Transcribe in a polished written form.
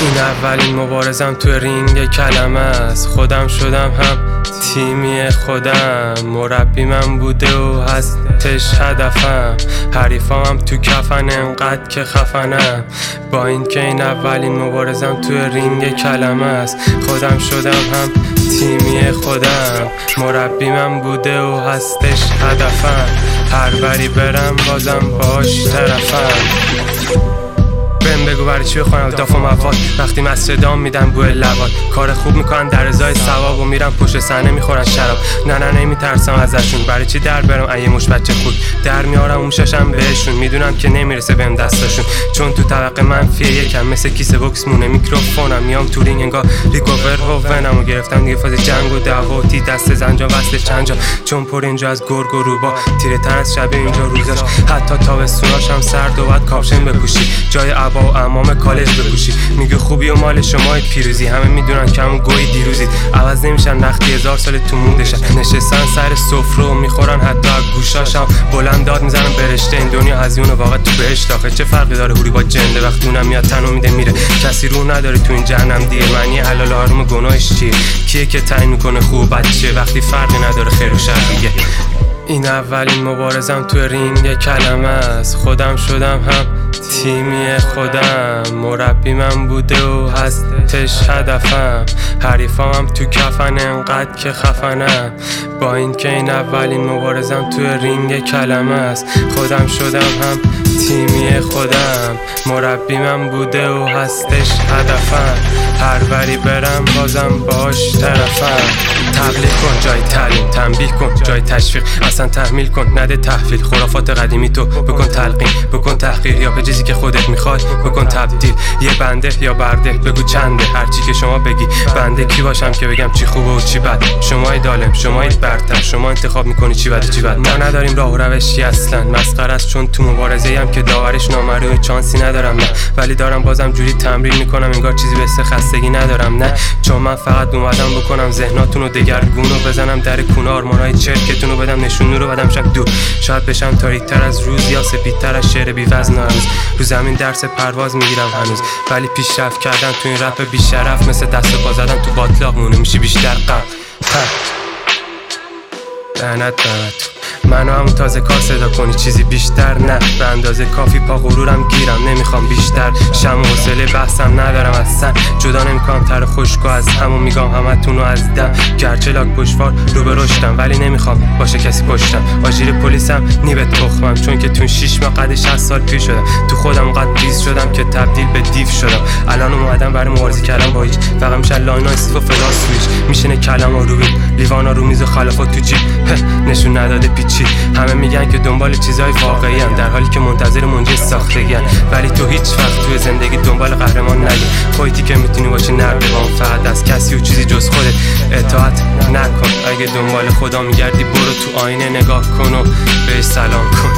این اولین مبارزم تو رینگ کلمه است. خودم شدم هم تیمی خودم، مربی من بوده و هستش هدفم. حریفام تو کفن انقدر که خفنم، با این که این اولین مبارزم تو رینگ کلمه است. خودم شدم هم تیمی خودم، مربی من بوده و هستش هدفم. هر بری برم بازم باش طرفم. بگو برای چی بخونم داف و مواد وقتی من صدام میدم بوی لبات. کار خوب میکنن در ازای ثواب و میرن پشت صحنه میخورن شراب. نه نمیترسم ازشون، برای چی در برم ایه مش بچه خود در میارم موشاشم بهشون. میدونم که نمیرسه بهم دستاشون، چون تو طبقه منفی یکم مثل کیسه بوکس مونه. میکروفونم میام تو رینگ انگار ریکوور هوونمو گرفتم دیگه، فاز جنگ و دعوا و تی دست زنجان وصل چند جا، چون پر اینجا از گرگ و روبا. تیره تر از شب اینجا روزاش، حتی تابستوناش هم سرد و بعد کاپشن بپوشی، جای عبا و امام کالج بپوشی. میگه خوبی و مال شماید پیروزی، همه میدونن که همون گوی دیروزید. عوض نمیشن وقتی 1000 سال تو موندشن، نشستن سر سفره و میخورن حتی از گوشاشم بلند داد میزنن برشته. این دنیا هزیونه واقعا تو بهشت آخه چه فرقی داره هوری با جنده؟ وقتی اونم میاد تنو میده میره، کسی رو نداره تو این جهنم دیگه. معنی حلال و حرام گناهش چیه؟ کیه که تعیین میکنه خوب بد چیه وقتی فرقی نداره خیر و شر دیگه؟ این اولین مبارزم تو رینگ کلمه است. خودم شدم هم تیمی خودم، مربی من بوده و هستش هدفم. حریفام تو کفن انقدر که خفنم، با این که این اولین مبارزم تو رینگ کلمه است. خودم شدم هم تیمی خودم، مربی من بوده و هستش هدفم. هر بری برم بازم باش طرفم. تبلیغ کن جای تعلیم، تنبیه کن جای تشویق، اصلا تحمیل کن نده تحویل. خرافات قدیمی تو بکن تلقین، بکن تحقیر، یا به چیزی که خودت میخواد بکن تبدیل. یه بنده یا برده بگو چنده، هرچی که شما بگی. بنده کی باشم که بگم چی خوبه و چی بد؟ شمای دالم، شمایید برتر، شما انتخاب میکنی چی بد و چی بد. ما نداریم راه و روشی اصلا، مسخره است چون تو مبارزه ام که داورش نامره و چانسی ندارم. نه ولی دارم بازم جوری تمرین میکنم انگار چیزی به خستگی ندارم. نه چون من فقط اومدم بکنم ذهناتونو دگرگونو بزنم در کونه آرمانای چرکتونو بدم نشون رو بدم شب دور. شاید بشم تاریک‌تر از روز یا سپیدتر از شعر بی وزن هنوز. رو زمین درس پرواز میگیرم هنوز، ولی پیشرفت کردن تو این رپ بی شرف مثل دست و پا زدن تو باطلاق مونه میشی بیشتر غم. لعنت منو همون تازه کار صدا کنی چیزی بیشتر نه. به اندازه کافی پا غرورم گیرم، نمیخوام بیشتر. شم و حوصله بحثم ندارم اصلا، جدا نمیکنم تر خشکو از همون. میگم همتونو از دم، گرچه لاک پشتوار رو به رشدم، ولی نمیخوام باشه کسی پشتم. آژیر پلیسم نیبه تخمم، چون که تو 6 ماه قد 60 سال پیر شدم. تو خودم اونقدر ریز شدم که تبدیل به دیو شدم. الان اومدم برای مبارزه کردن با هیچ، فقط میشه لاینا استیف و فلاس سویچ. میشینه کلام رو روی لیوانا رو میز و خلافات تو جیب، نشون نداده پیچی. همه میگن که دنبال چیزای واقعی ان، در حالی که منتظر منجی ساختگی ان. ولی تو هیچ وقت توی زندگی دنبال قهرمان نگی. خودتی که میتونی باشی نردبان، فقط از کسی و چیزی جز خودت اطاعت نکن. اگه دنبال خدا میگردی برو تو آینه نگاه کن و بهش سلام کن.